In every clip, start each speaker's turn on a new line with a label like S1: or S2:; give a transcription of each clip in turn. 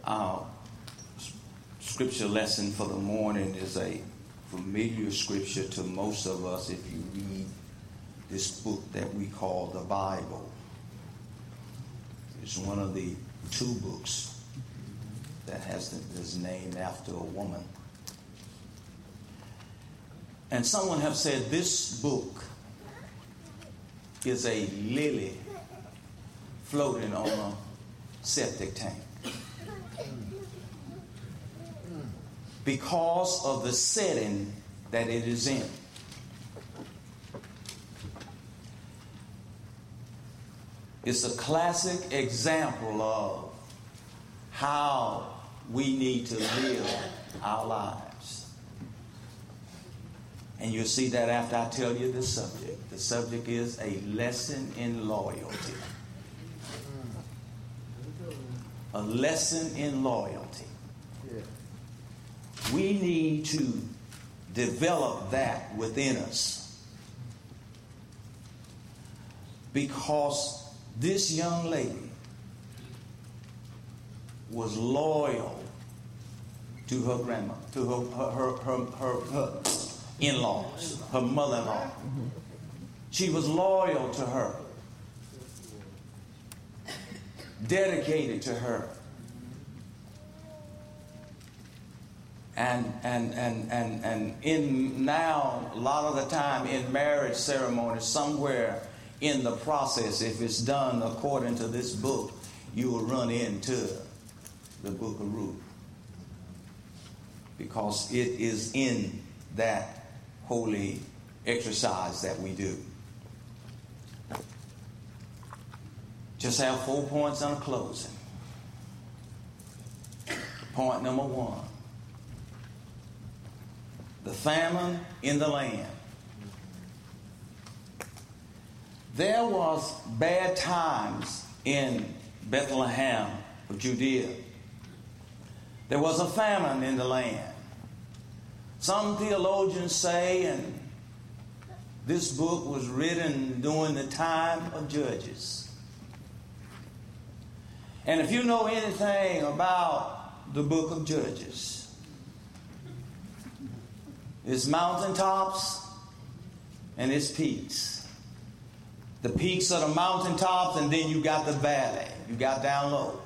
S1: Our scripture lesson for the morning is a familiar scripture to most of us if you read this book that we call the Bible. It's one of the two books that is named after a woman. And someone have said this book is a lily floating on a septic tank. Because of the setting that it is in. It's a classic example of how we need to live our lives. And you'll see that after I tell you the subject. The subject is a lesson in loyalty. A lesson in loyalty. We need to develop that within us. Because this young lady was loyal to her grandma, to her in-laws, her mother-in-law. She was loyal to her, dedicated to her. And in now, a lot of the time in marriage ceremonies, somewhere in the process, if it's done according to this book, you will run into the book of Ruth. Because it is in that holy exercise that we do. Just have 4 points on a closing. Point number 1. The famine in the land. There was bad times in Bethlehem of Judea. There was a famine in the land. Some theologians say, and this book was written during the time of Judges. And if you know anything about the book of Judges, it's mountaintops and it's peaks. The peaks are the mountaintops, and then you got the valley. You got down low.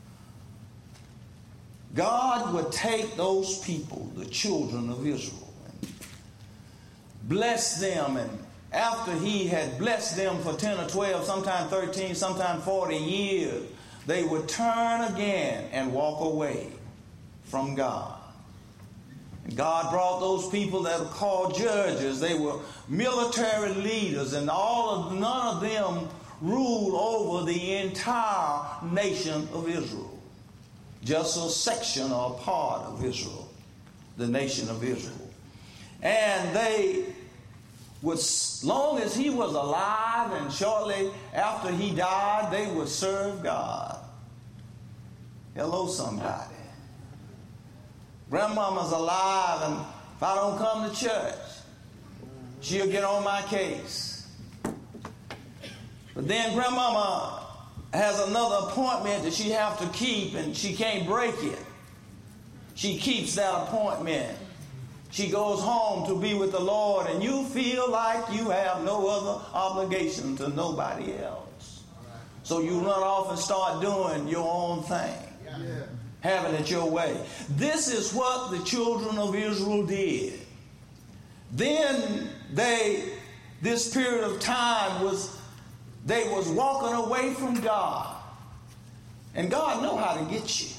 S1: God would take those people, the children of Israel, and bless them. And after he had blessed them for 10 or 12, sometimes 13, sometimes 40 years, they would turn again and walk away from God. God brought those people that were called judges. They were military leaders, and none of them ruled over the entire nation of Israel. Just a section or a part of Israel, the nation of Israel. And they would, as long as he was alive and shortly after he died, they would serve God. Hello, somebody. Grandmama's alive, and if I don't come to church, she'll get on my case. But then grandmama has another appointment that she has to keep, and she can't break it. She keeps that appointment. She goes home to be with the Lord, and you feel like you have no other obligation to nobody else. So you run off and start doing your own thing. Yeah. Having it your way. This is what the children of Israel did. Then this period of time they was walking away from God. And God know how to get you.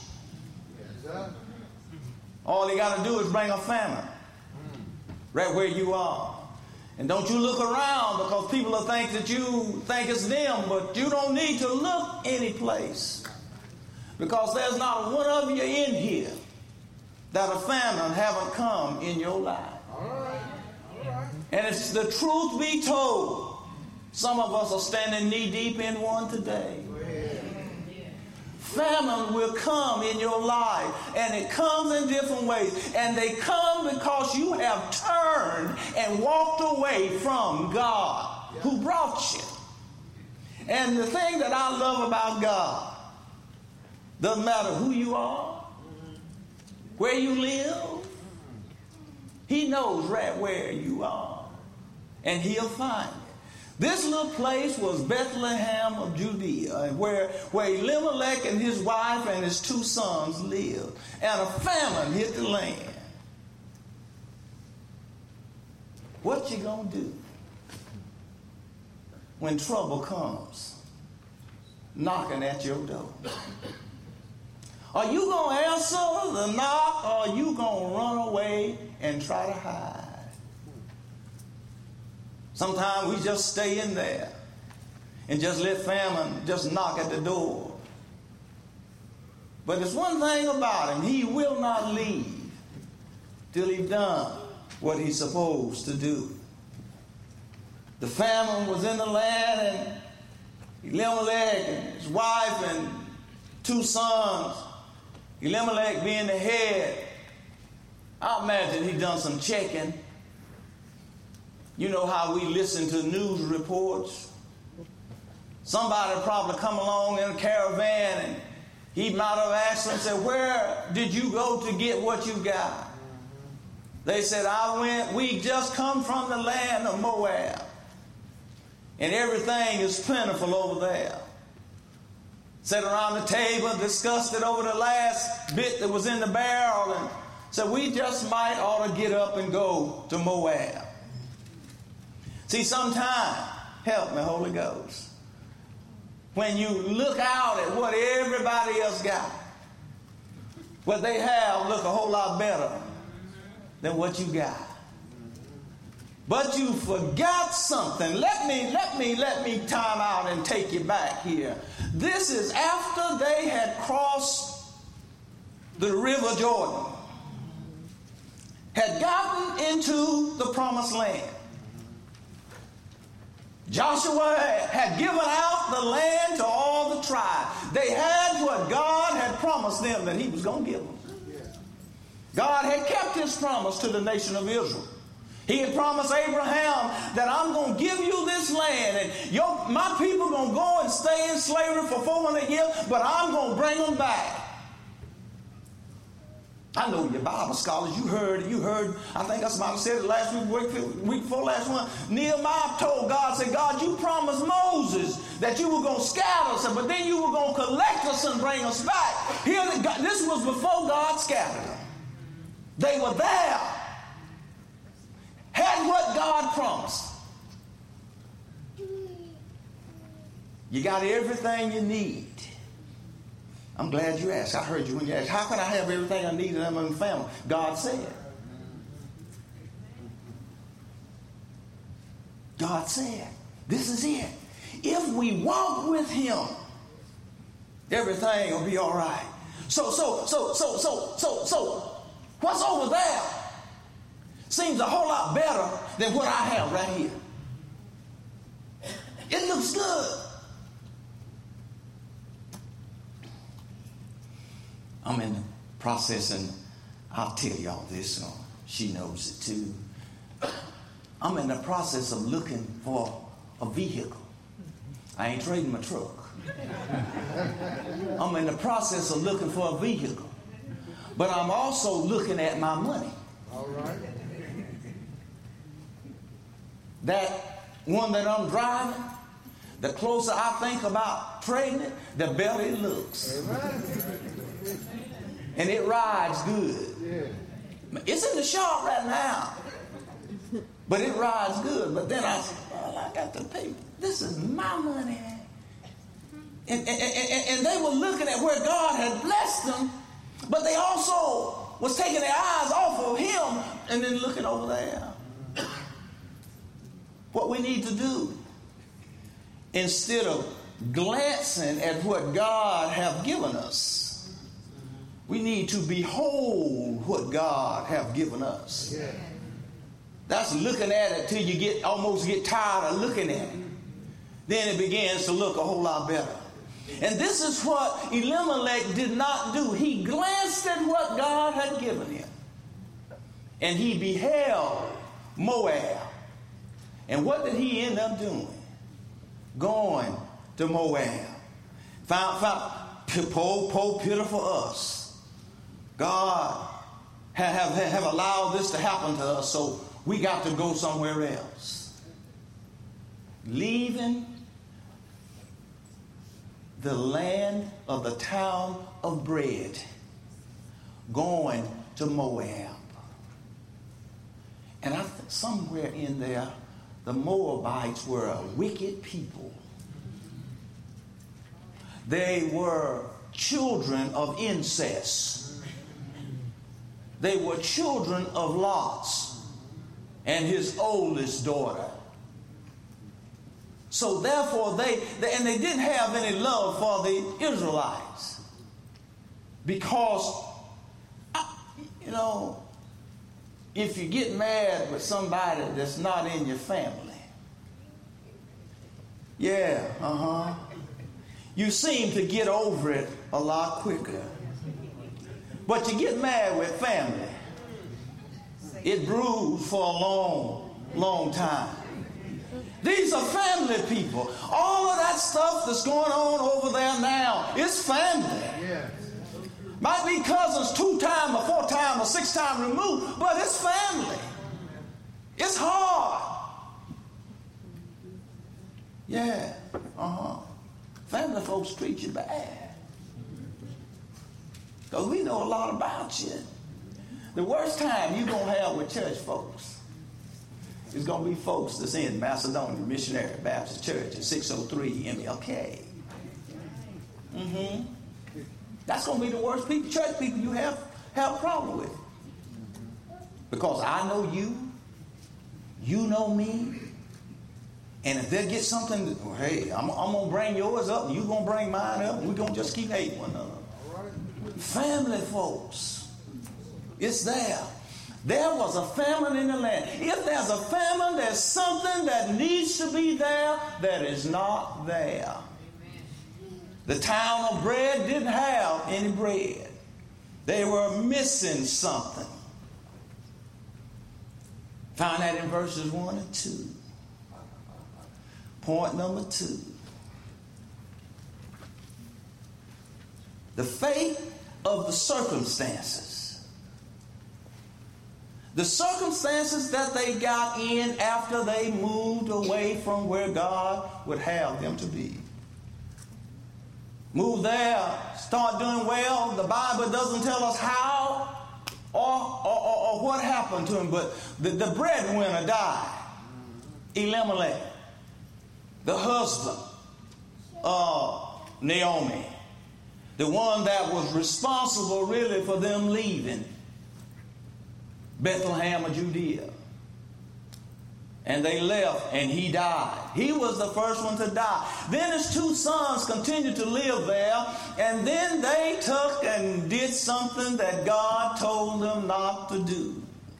S1: All he got to do is bring a famine right where you are. And don't you look around, because people will think that you think it's them, but you don't need to look any place. Because there's not one of you in here that a famine haven't come in your life. All right. And if the truth be told, some of us are standing knee deep in one today. Famine will come in your life, and it comes in different ways. And they come because you have turned and walked away from God who brought you. And the thing that I love about God Doesn't matter who you are, where you live. He knows right where you are, and he'll find you. This little place was Bethlehem of Judea, where Elimelech and his wife and his 2 sons lived, and a famine hit the land. What you gonna do when trouble comes knocking at your door? Are you gonna answer the knock, or are you gonna run away and try to hide? Sometimes we just stay in there and just let famine just knock at the door. But there's one thing about him: he will not leave till he's done what he's supposed to do. The famine was in the land, and Elimelech and his wife and 2 sons, Elimelech being the head, I imagine he done some checking. You know how we listen to news reports. Somebody probably come along in a caravan and he might have asked them, said, "Where did you go to get what you got?" They said, we just come from the land of Moab. And everything is plentiful over there. Sat around the table, discussed it over the last bit that was in the barrel, and said, we just might ought to get up and go to Moab. See, sometimes, help me, Holy Ghost, when you look out at what everybody else got, what they have look a whole lot better than what you got. But you forgot something. Let me time out and take you back here. This is after they had crossed the river Jordan, had gotten into the promised land. Joshua had given out the land to all the tribes. They had what God had promised them that he was going to give them. God had kept his promise to the nation of Israel. He had promised Abraham that I'm going to give you this land, and my people are going to go and stay in slavery for 400 years, but I'm going to bring them back. I know your Bible scholars, you heard, I think I might have said it last week before last one. Nehemiah told God, said, God, you promised Moses that you were going to scatter us, but then you were going to collect us and bring us back. This was before God scattered them. They were there, had what God promised. You got everything you need. I'm glad you asked. I heard you when you asked, how can I have everything I need in my family? God said. God said, this is it. If we walk with him, everything will be all right. So, what's over there seems a whole lot better than what I have right here. It looks good. I'm in the process, and I'll tell y'all this, so she knows it too. I'm in the process of looking for a vehicle. I ain't trading my truck. I'm in the process of looking for a vehicle. But I'm also looking at my money. All right. That one that I'm driving, the closer I think about trading it, the better it looks. Amen. And it rides good. Yeah. It's in the shop right now, but it rides good. But then I said, well, I got to pay. This is my money. And they were looking at where God had blessed them, but they also was taking their eyes off of him and then looking over there. What we need to do, instead of glancing at what God have given us, we need to behold what God have given us. Yeah. That's looking at it till you almost get tired of looking at it. Then it begins to look a whole lot better. And this is what Elimelech did not do. He glanced at what God had given him. And he beheld Moab. And what did he end up doing? Going to Moab. Found poor pitiful us. God have allowed this to happen to us, so we got to go somewhere else. Leaving the land of the town of bread, going to Moab. And I think somewhere in there, the Moabites were a wicked people. They were children of incest. They were children of Lot and his oldest daughter. So therefore, they didn't have any love for the Israelites. Because, if you get mad with somebody that's not in your family, you seem to get over it a lot quicker. But you get mad with family, it brews for a long, long time. These are family people. All of that stuff that's going on over there now is family. Yes. Might be cousins 2 times or 4 times or 6 times removed, but it's family. It's hard. Yeah. Family folks treat you bad. Because we know a lot about you. The worst time you're going to have with church folks is going to be folks that's in Macedonia Missionary Baptist Church at 603 MLK. That's going to be the worst people, church people you have a problem with. Because I know you, you know me, and if they get something, hey, I'm going to bring yours up, and you're going to bring mine up, and we're going to just keep hating one another. Family folks, it's there. There was a famine in the land. If there's a famine, there's something that needs to be there that is not there. The town of bread didn't have any bread. They were missing something. Find that in verses 1 and 2. Point number 2. The fate of the circumstances. The circumstances that they got in after they moved away from where God would have them to be. Move there, start doing well. The Bible doesn't tell us how or what happened to him, but the breadwinner died. Elimelech, the husband of Naomi, the one that was responsible really for them leaving Bethlehem of Judea. And they left, and he died. He was the first one to die. Then his 2 sons continued to live there, and then they took and did something that God told them not to do.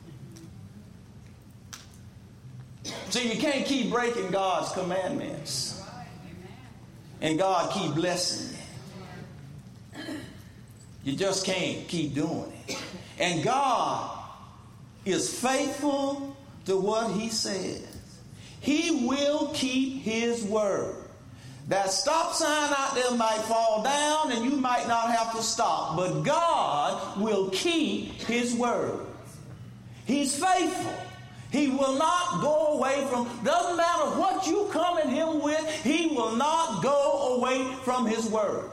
S1: See, you can't keep breaking God's commandments, and God keep blessing you. You just can't keep doing it. And God is faithful to what he says. He will keep his word. That stop sign out there might fall down and you might not have to stop, but God will keep his word. He's faithful. He will not go away from, doesn't matter what you come at him with, he will not go away from his word.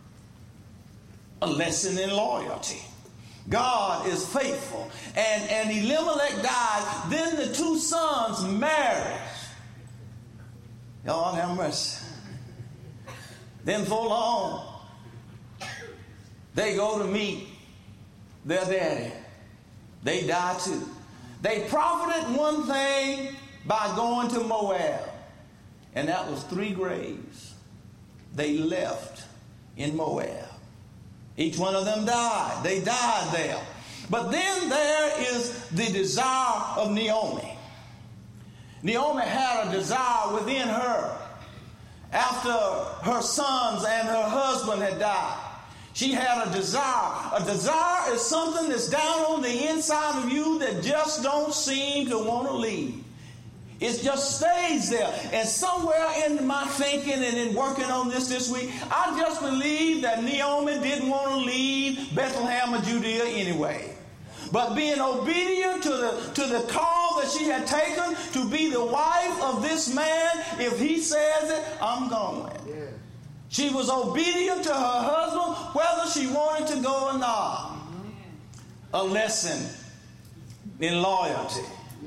S1: A lesson in loyalty. God is faithful. And Elimelech died. Then the 2 sons married. Y'all have mercy. Then for long, they go to meet their daddy. They die too. They profited one thing by going to Moab. And that was 3 graves they left in Moab. Each one of them died. They died there. But then there is the desire of Naomi. Naomi had a desire within her after her sons and her husband had died. She had a desire. A desire is something that's down on the inside of you that just don't seem to want to leave. It just stays there. And somewhere in my thinking and in working on this week, I just believe that Naomi didn't want to leave Bethlehem of Judea anyway. But being obedient to the call that she had taken to be the wife of this man, if he says it, I'm going. Yeah. She was obedient to her husband, whether she wanted to go or not. A lesson in loyalty.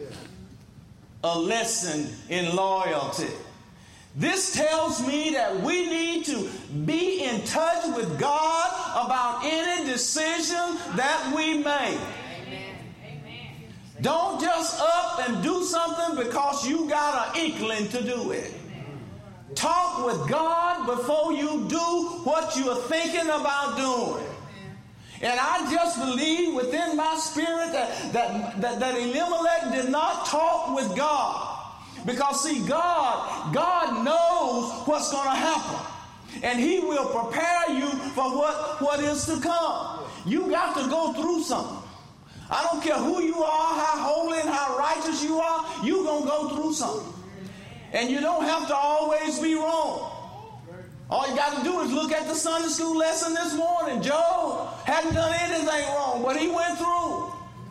S1: A lesson in loyalty. This tells me that we need to be in touch with God about any decision that we make. Amen. Don't just up and do something because you got an inkling to do it. Talk with God before you do what you're thinking about doing. And I just believe within my spirit that Elimelech did not talk with God. Because see, God knows what's going to happen. And he will prepare you for what is to come. You got to go through something. I don't care who you are, how holy and how righteous you are, you're going to go through something. And you don't have to always be wrong. All you got to do is look at the Sunday school lesson this morning. Job hadn't done anything wrong, but he went through.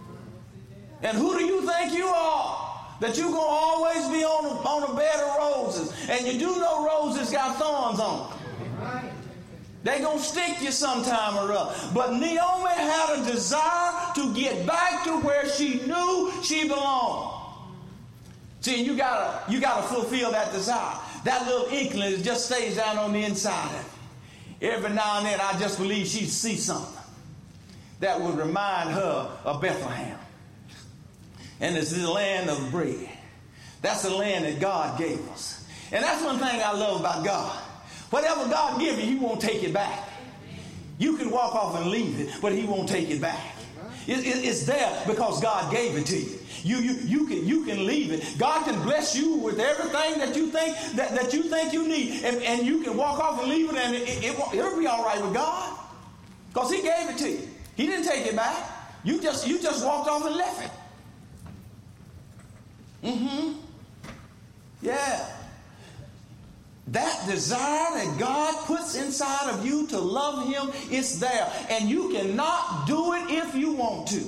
S1: And who do you think you are? That you're going to always be on a bed of roses. And you do know roses got thorns on them. They're going to stick you sometime or other. But Naomi had a desire to get back to where she knew she belonged. See, you gotta fulfill that desire. That little inkling just stays down on the inside of you. Every now and then, I just believe she'd see something that would remind her of Bethlehem. And it's the land of bread. That's the land that God gave us. And that's one thing I love about God. Whatever God gives you, he won't take it back. You can walk off and leave it, but he won't take it back. It's there because God gave it to you. You can leave it. God can bless you with everything that you think you need, and you can walk off and leave it, and it'll be all right with God because he gave it to you. He didn't take it back. You just walked off and left it. Yeah. That desire that God puts inside of you to love him is there, and you cannot do it if you want to.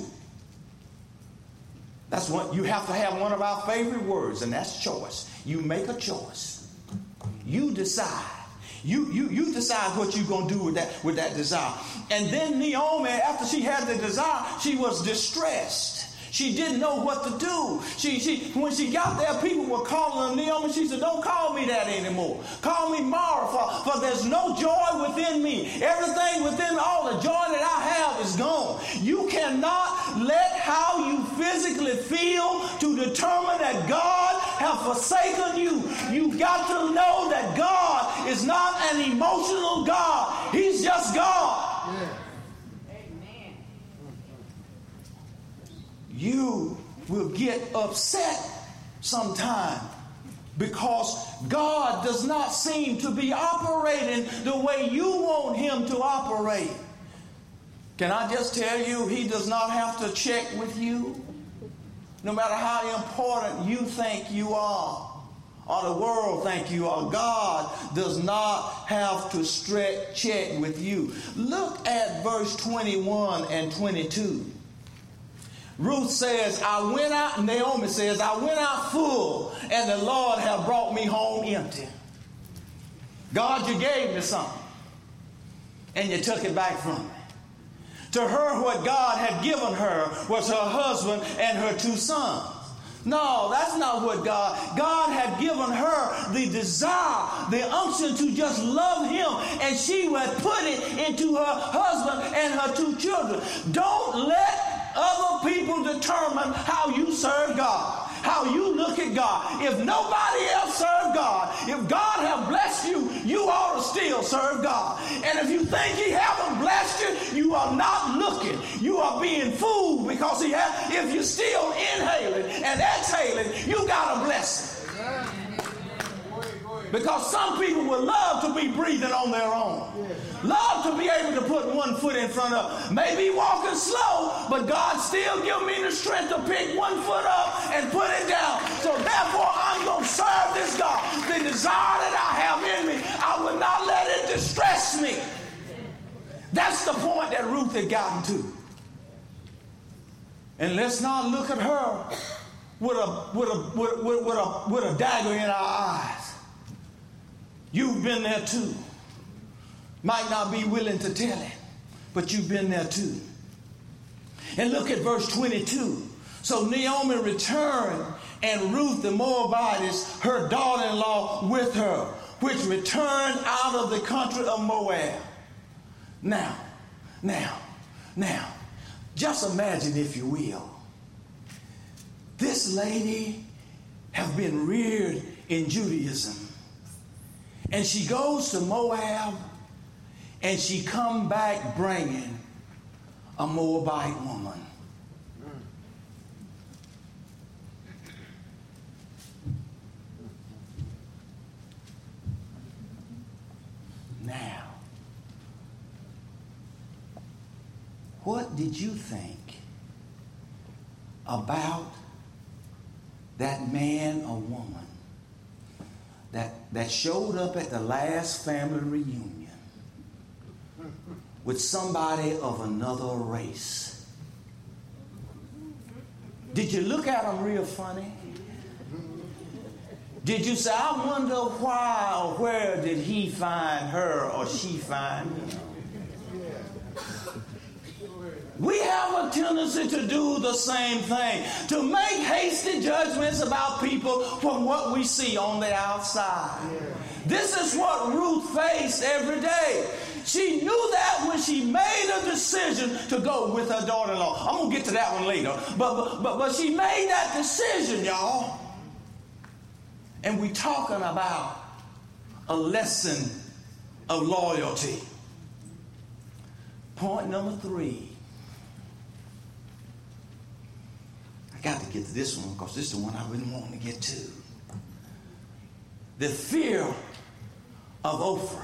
S1: That's what you have to have. One of our favorite words, and that's choice. You make a choice. You decide. You decide what you're going to do with that desire. And then Naomi, after she had the desire, she was distressed. She didn't know what to do. When she got there, people were calling her Naomi. She said, don't call me that anymore. Call me Mara, for there's no joy within me. Everything within all the joy that I have is gone. You cannot let how you physically feel to determine that God has forsaken you. You got to know that God is not an emotional God. He's just God. Yeah. You will get upset sometime because God does not seem to be operating the way you want him to operate. Can I just tell you, he does not have to check with you. No matter how important you think you are or the world think you are, God does not have to check with you. Look at verse 21 and 22. Ruth says, Naomi says, I went out full, and the Lord have brought me home empty. God, you gave me something, and you took it back from me. To her, what God had given her was her husband and her 2 sons. No, that's not what God had given her the desire, the unction to just love him, and she would put it into her husband and her 2 children. Don't let other people determine how you serve God, how you look at God. If nobody else serves God, if God has blessed you, you ought to still serve God. And if you think he haven't blessed you, you are not looking. You are being fooled because if you're still inhaling and exhaling, you got a blessing. Because some people would love to be breathing on their own. Love to be able to put one foot in front of. Maybe walking slow, but God still give me the strength to pick one foot up and put it down. So therefore, I'm desire that I have in me, I would not let it distress me. That's the point that Ruth had gotten to. And let's not look at her with a dagger in our eyes. You've been there too. Might not be willing to tell it, but you've been there too. And look at verse 22. So Naomi returned, and Ruth the Moabitess, her daughter-in-law, with her, which returned out of the country of Moab. Now, just imagine, if you will, this lady have been reared in Judaism, and she goes to Moab, and she come back bringing a Moabite woman. Now, what did you think about that man or woman that showed up at the last family reunion with somebody of another race? Did you look at them real funny? Did you say, I wonder why or where did he find her or she find him? We have a tendency to do the same thing, to make hasty judgments about people from what we see on the outside. This is what Ruth faced every day. She knew that when she made a decision to go with her daughter-in-law. I'm going to get to that one later. But she made that decision, y'all. And we're talking about a lesson of loyalty. Point number 3. I got to get to this one because this is the one I've been wanting to get to. The fear of Ophrah.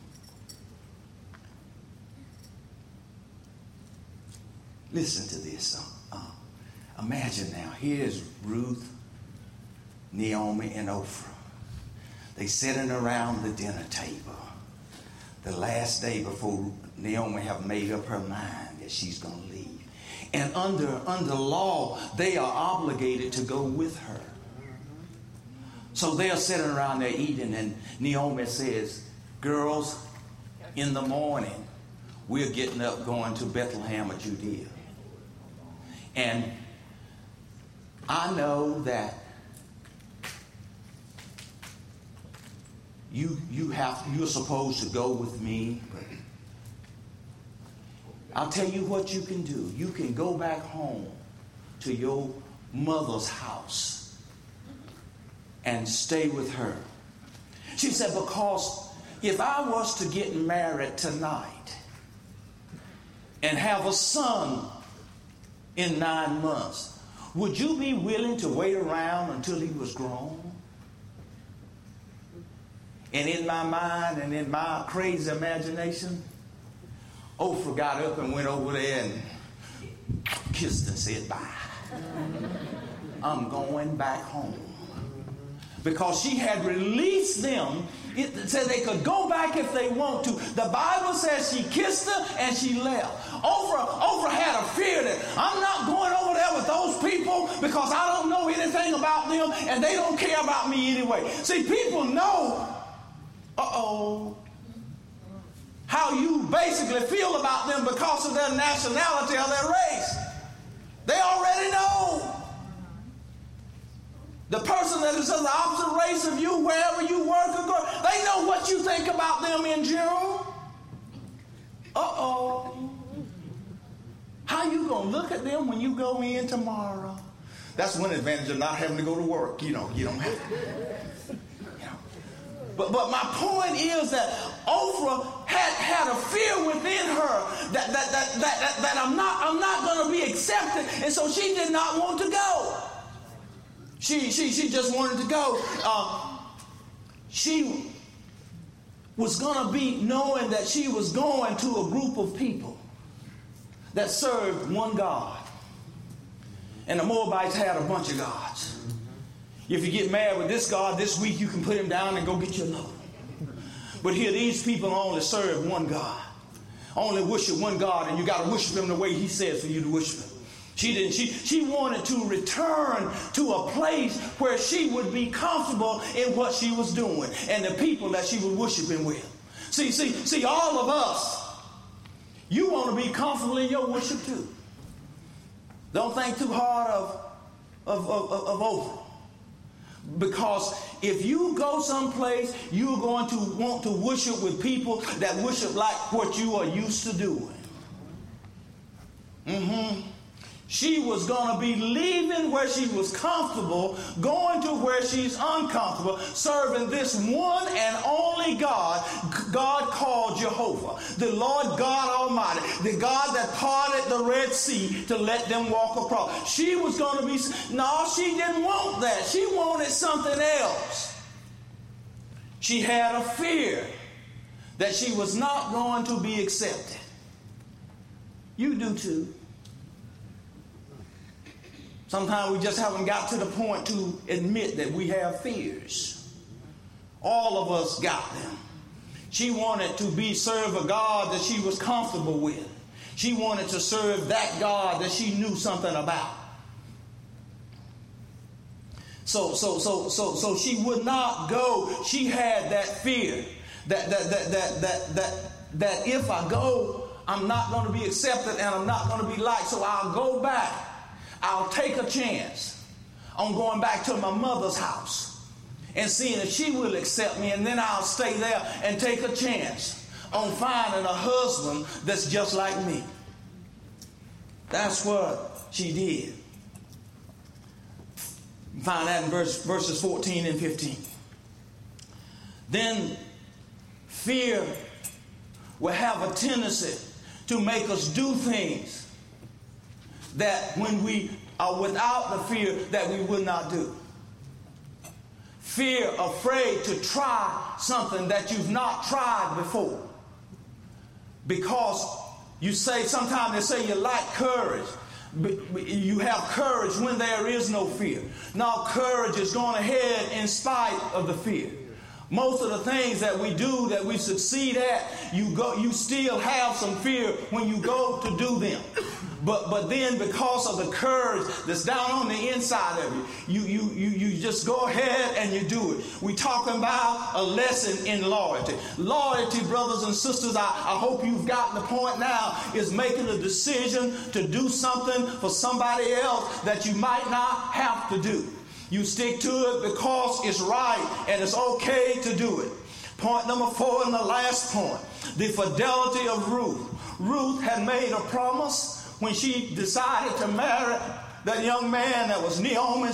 S1: Listen to this. Imagine now, here's Ruth, Naomi, and Ophrah. They sitting around the dinner table the last day before Naomi have made up her mind that she's going to leave. And under law, they are obligated to go with her. So they are sitting around there eating, and Naomi says, girls, in the morning, we're getting up going to Bethlehem of Judea. And I know that you're supposed to go with me, but I'll tell you what you can do. You can go back home to your mother's house and stay with her. She said, because if I was to get married tonight and have a son in 9 months, would you be willing to wait around until he was grown? And in my mind and in my crazy imagination, Ophrah got up and went over there and kissed and said, bye. I'm going back home. Because she had released them. It said they could go back if they want to. The Bible says she kissed her and she left. Ophrah had a fear that I'm not going over there with those people because I don't know anything about them and they don't care about me anyway. See, people know, how you basically feel about them because of their nationality or their race. They already know. The person that is of the opposite race of you, wherever you work or go, they know what you think about them in general. How you going to look at them when you go in tomorrow? That's one advantage of not having to go to work. You don't have to. But my point is that Ophrah had a fear within her that I'm not going to be accepted, and so she did not want to go. She just wanted to go. She was going to be knowing that she was going to a group of people that served one God, and the Moabites had a bunch of gods. If you get mad with this God this week, you can put him down and go get you another one. But here, these people only serve one God. Only worship one God, and you got to worship him the way he says for you to worship him. She didn't. She wanted to return to a place where she would be comfortable in what she was doing and the people that she was worshiping with. See, all of us, you want to be comfortable in your worship too. Don't think too hard of over. Because if you go someplace, you're going to want to worship with people that worship like what you are used to doing. She was going to be leaving where she was comfortable, going to where she's uncomfortable, serving this one and only God, God called Jehovah, the Lord God Almighty, the God that parted the Red Sea to let them walk across. She was going to be, no, she didn't want that. She wanted something else. She had a fear that she was not going to be accepted. You do too. Sometimes we just haven't got to the point to admit that we have fears. All of us got them. She wanted to serve a God that she was comfortable with. She wanted to serve that God that she knew something about. So she would not go. She had that fear that if I go, I'm not going to be accepted and I'm not going to be liked. So I'll go back. I'll take a chance on going back to my mother's house and seeing if she will accept me, and then I'll stay there and take a chance on finding a husband that's just like me. That's what she did. Find that in verses 14 and 15. Then fear will have a tendency to make us do things that when we are without the fear that we would not do. Fear, afraid to try something that you've not tried before. Because you say, sometimes they say you lack courage. But you have courage when there is no fear. Now courage is going ahead in spite of the fear. Most of the things that we do, that we succeed at, you still have some fear when you go to do them. But then because of the courage that's down on the inside of you just go ahead and you do it. We're talking about a lesson in loyalty. Loyalty, brothers and sisters, I hope you've gotten the point now, is making a decision to do something for somebody else that you might not have to do. You stick to it because it's right and it's okay to do it. Point number 4 and the last point, the fidelity of Ruth. Ruth had made a promise when she decided to marry that young man that was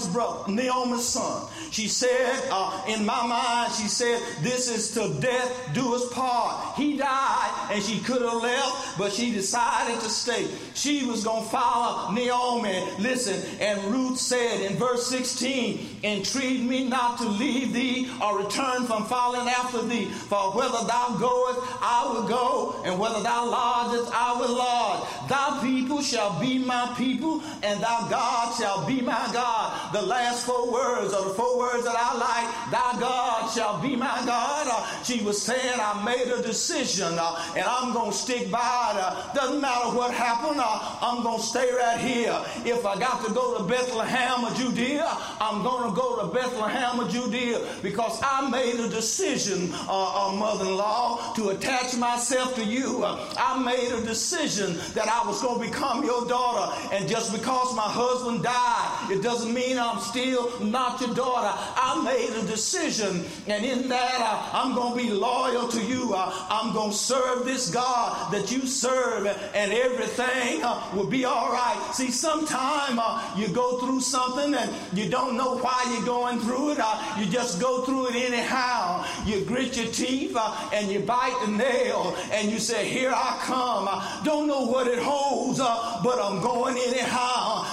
S1: Naomi's son. She said, in my mind, she said, this is till death do us part. He died and she could have left, but she decided to stay. She was going to follow Naomi. Listen, and Ruth said in verse 16, entreat me not to leave thee or return from following after thee. For whether thou goest, I will go, and whether thou lodgest, I will lodge. Thy people shall be my people, and thy God shall be my God. The last 4 words are the 4 words that I like. Thy God shall be my God. She was saying, I made a decision and I'm going to stick by it. Doesn't matter what happened. I'm going to stay right here. If I got to go to Bethlehem of Judea, I'm going to go to Bethlehem of Judea, because I made a decision, mother-in-law, to attach myself to you. I made a decision that I was going to become your daughter. And just because my husband died, it doesn't mean I'm still not your daughter. I made a decision, and in that I'm going to be loyal to you. I'm going to serve this God that you serve, and everything will be all right. See, sometime you go through something and you don't know why you're going through it. You just go through it anyhow. You grit your teeth and you bite the nail and you say, here I come. Don't know what it holds, but I'm going anyhow.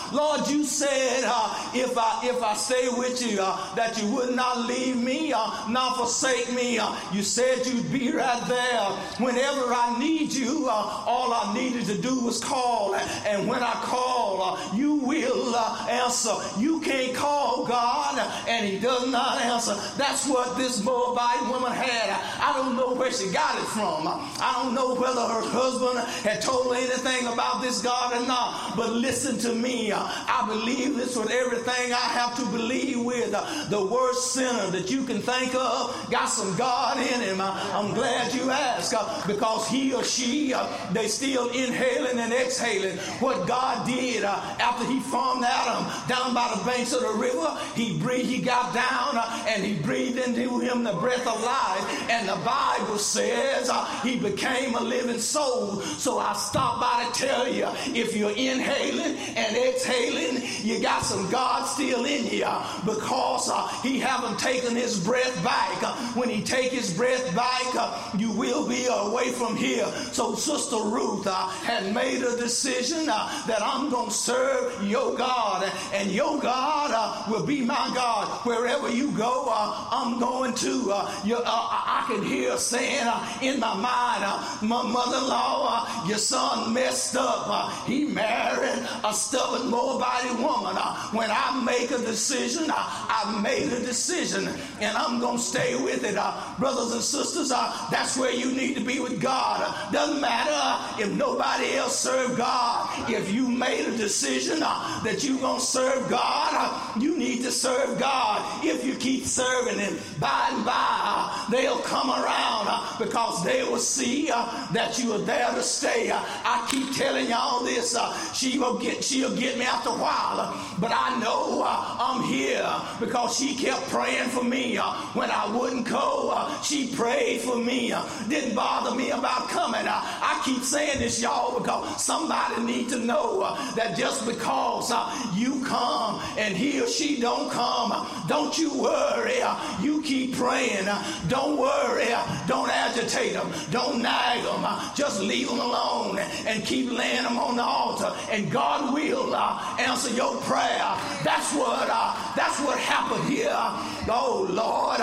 S1: Lord, you said if I stay with you, that you would not leave me, not forsake me. You said you'd be right there whenever I need you. All I needed to do was call, and when I call, you will answer. You can't call God and he does not answer. That's what this Moabite woman had. I don't know where she got it from. I don't know whether her husband had told her anything about this God or not, but listen to me. I believe this with everything I have to believe with. The worst sinner that you can think of got some God in him. I'm glad you asked, because he or she, they still inhaling and exhaling what God did after he formed Adam down by the banks of the river. He got down and he breathed into him the breath of life, and the Bible says he became a living soul. So I stopped by to tell you, if you're inhaling and exhaling, you got some God still in you, because he haven't taken his breath back. When he take his breath back, you will be away from here. So Sister Ruth had made a decision that I'm going to serve your God, and your God will be my God. Wherever you go, I'm going to. I can hear saying in my mind, my mother-in-law, your son messed up. He married a stubborn Moabite woman. When I make a decision, I made a decision, and I'm going to stay with it. Brothers and sisters, that's where you need to be with God. Doesn't matter if nobody else serve God. If you made a decision that you're going to serve God, you need to serve God. If you keep serving him, by and by, they'll come around, because they will see that you are there to stay. I keep telling y'all this. She'll get me after a while, but I know I'm here because she kept praying for me. When I wouldn't go, she prayed for me. Didn't bother me about coming. I keep saying this, y'all, because somebody needs to know that just because you come and he or she don't come, don't you worry. You keep praying. Don't worry. Don't agitate them. Don't nag them. Just leave them alone and keep laying them on the altar, and God will answer your prayer. That's what happened here. Oh Lord,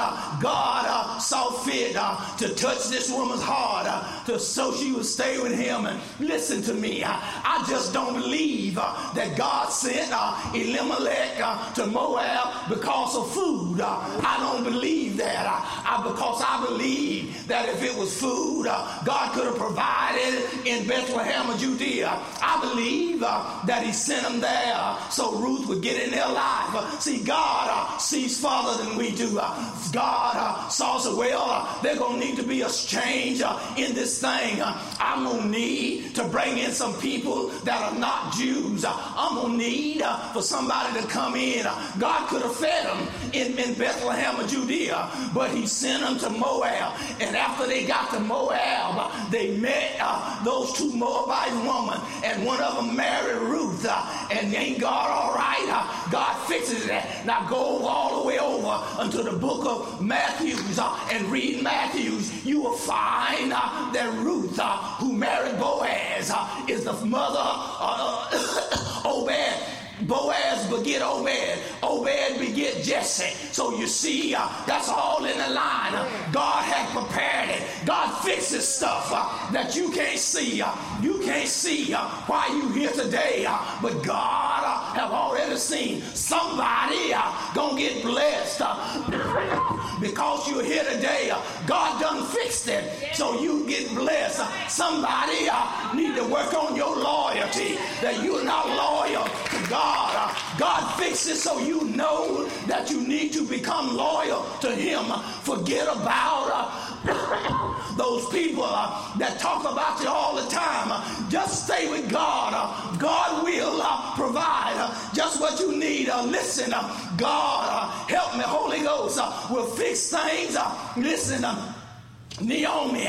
S1: God saw fit to touch this woman's heart, so she would stay with him. And listen to me, I just don't believe that God sent Elimelech to Moab because of food. I don't believe that, because I believe that if it was food, God could have provided in Bethlehem of Judea. I believe that he sent them there so Ruth would get in their life. See, God sees farther than we do. God saw so well, there's going to need to be a change in this thing. I'm going to need to bring in some people that are not Jews. I'm going to need for somebody to come in. God could have fed them in Bethlehem of Judea, but he sent them to Moab. And after they got to Moab, they met those two Moabite women, and one of them married Ruth. And ain't God all right? God fixes it. Now go all the way over unto the book of Matthew and read Matthew. You will find that Ruth, who married Boaz, is the mother Obed. Boaz beget Obed. Obed beget Jesse. So you see, that's all in the line. God had prepared it. God fixes stuff that you can't see. You can't see why you here today, but God have already seen. Somebody gonna get blessed because you're here today. God done fixed it, so you get blessed. Somebody need to work on your loyalty, that you're not loyal to God. God fixes so you know that you need to become loyal to him. Forget about those people that talk about you all the time. Just stay with God. God will provide just what you need. Listen, God, help me, Holy Ghost, will fix things. Listen, Naomi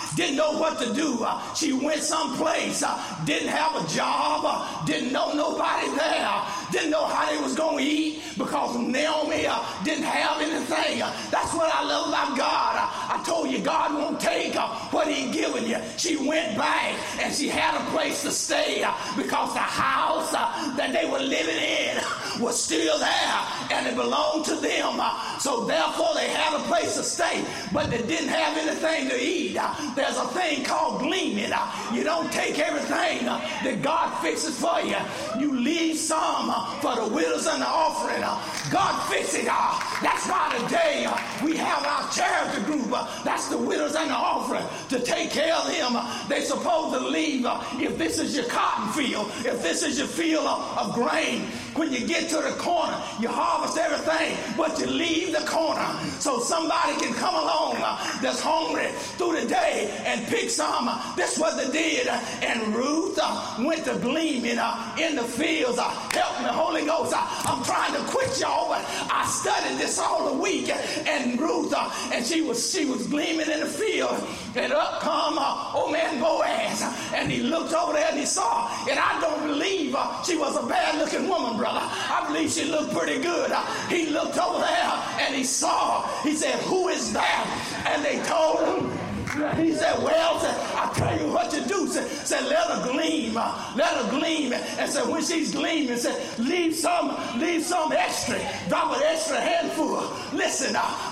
S1: didn't know what to do. She went someplace, didn't have a job, didn't know nobody there, didn't know how they was going to eat because Naomi didn't have anything. That's what I love about God. I told you God won't take what he given you. She went back and she had a place to stay because the house that they were living in was still there and it belonged to them. So therefore they had a place to stay, but they didn't have anything to eat. There's a thing called gleaning. You don't take everything that God fixes for you. You leave some for the widows and the offering. God fixes it. That's why today we have our charity group. That's the widows and the offering to take care of them. They're supposed to leave. If this is your cotton field, if this is your field of grain, when you get to the corner, you harvest everything, but you leave the corner so somebody can come along that's hungry through the day and pick some. That's what they did. And Ruth went to gleaming in the fields. Help me, Holy Ghost. I'm trying to quit y'all, but I studied this all the week. And Ruth, and she was gleaming in the field. And up come old man Boaz. And he looked over there and he saw. And I don't believe she was a bad-looking woman, brother. I believe she looked pretty good. He looked over there and he saw. He said, "Who is that?" And they told him. He said, "Well, I'll tell you what to do." Said, "Let her gleam. Let her gleam." And said, when she's gleaming, said, leave some extra. Drop an extra handful. Listen,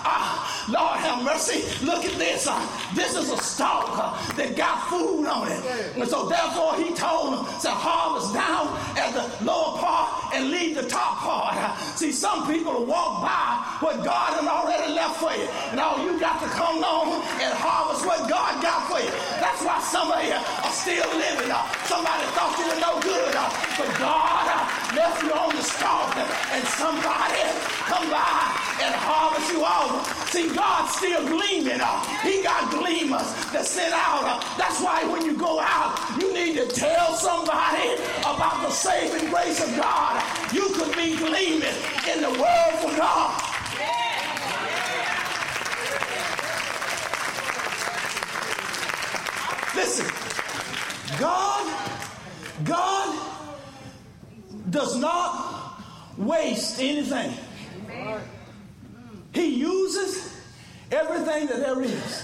S1: Lord have mercy. Look at this. This is a stalk that got food on it. And so therefore he told them, said, harvest down at the lower part and leave the top part. See, some people will walk by what God has already left for you. And all you got to come on and harvest what God got for you. That's why some of you are still living. Somebody thought you were no good, but God left you on the stalk, and somebody come by and harvest you over. See, God's still gleaming. He got gleamers that sent out. That's why when you go out, you need to tell somebody about the saving grace of God. You could be gleaming in the world for God. Listen, God does not waste anything. He uses everything that there is.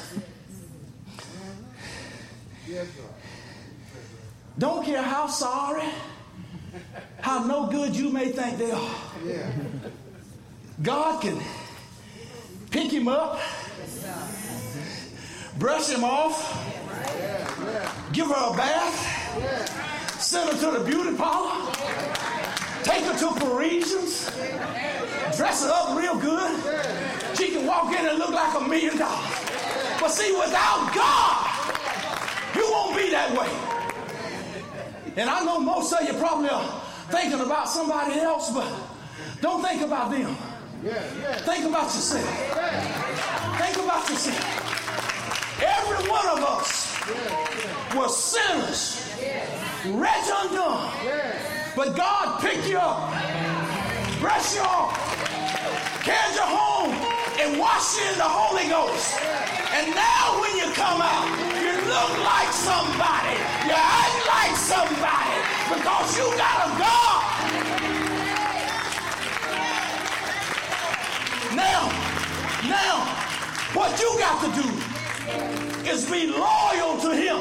S1: Don't care how sorry, how no good you may think they are. God can pick him up, brush him off, give her a bath, send her to the beauty parlor, take her to Parisians, dress her up real good. She can walk in and look like $1 million. But see, without God, you won't be that way. And I know most of you probably are thinking about somebody else, but don't think about them. Think about yourself. Think about yourself. Every one of us were sinners, wretched undone. But God picked you up, brushed you off, carried you home, and washed you in the Holy Ghost. And now when you come out, you look like somebody. You act like somebody because you got a God. Now, what you got to do is be loyal to him.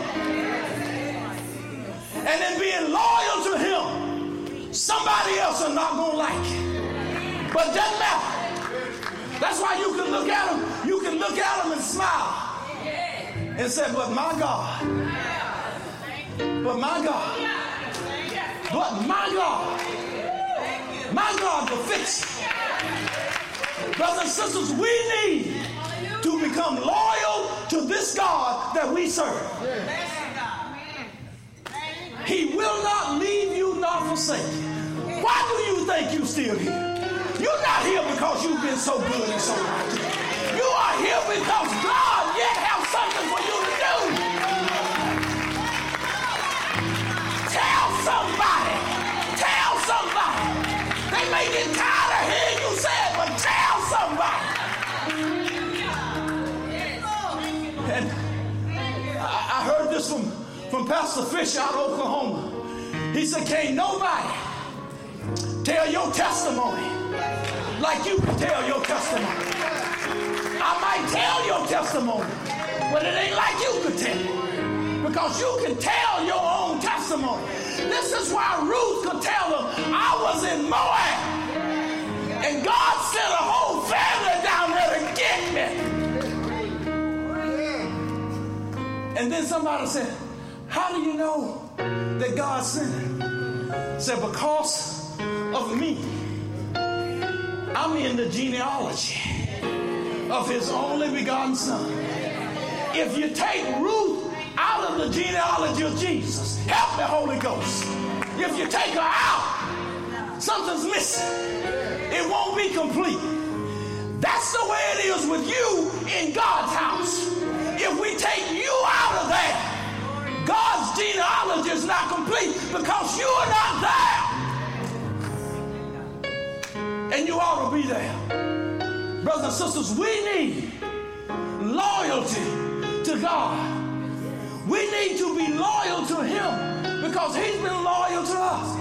S1: And in being loyal to him, somebody else is not going to like it. But it doesn't matter. That's why you can look at them. You can look at them and smile and say, but my God, but my God, but my God will fix it. Brothers and sisters, we need to become loyal to this God that we serve. He will not leave you nor forsake you. Why do you think you're still here? You're not here because you've been so good and so righteous. You are here because God yet has something for you to do. Tell somebody. Tell somebody. They may get tired of hearing you say it, but tell somebody. And from Pastor Fisher out of Oklahoma. He said, can't nobody tell your testimony like you can tell your testimony. I might tell your testimony, but it ain't like you could tell it. Because you can tell your own testimony. This is why Ruth could tell them, I was in Moab, and God sent a whole family down there to get me. And then somebody said, how do you know that God sent it? Said, because of me. I'm in the genealogy of his only begotten son. If you take Ruth out of the genealogy of Jesus, help me, Holy Ghost. If you take her out, something's missing. It won't be complete. That's the way it is with you in God's house. If we take you out of there, God's genealogy is not complete because you are not there. And you ought to be there. Brothers and sisters, we need loyalty to God. We need to be loyal to him because he's been loyal to us.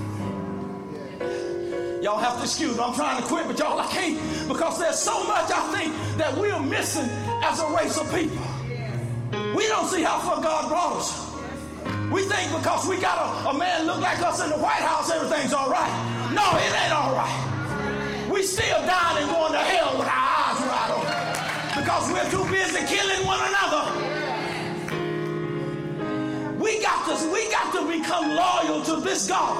S1: Y'all have to excuse me. I'm trying to quit, but y'all, I can't, because there's so much I think that we are missing as a race of people. We don't see how far God brought us. We think because we got a man look like us in the White House, everything's all right. No, it ain't all right. We still dying and going to hell with our eyes wide open because we're too busy killing one another. We got to become loyal to this God.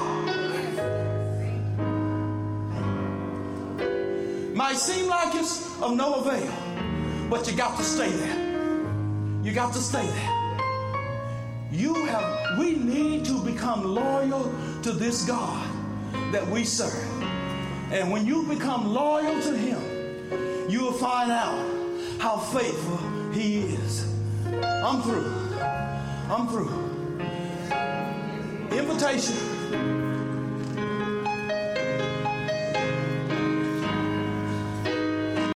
S1: Might seem like it's of no avail, but you got to stay there. You got to stay there. We need to become loyal to this God that we serve. And when you become loyal to him, you will find out how faithful he is. I'm through. Invitation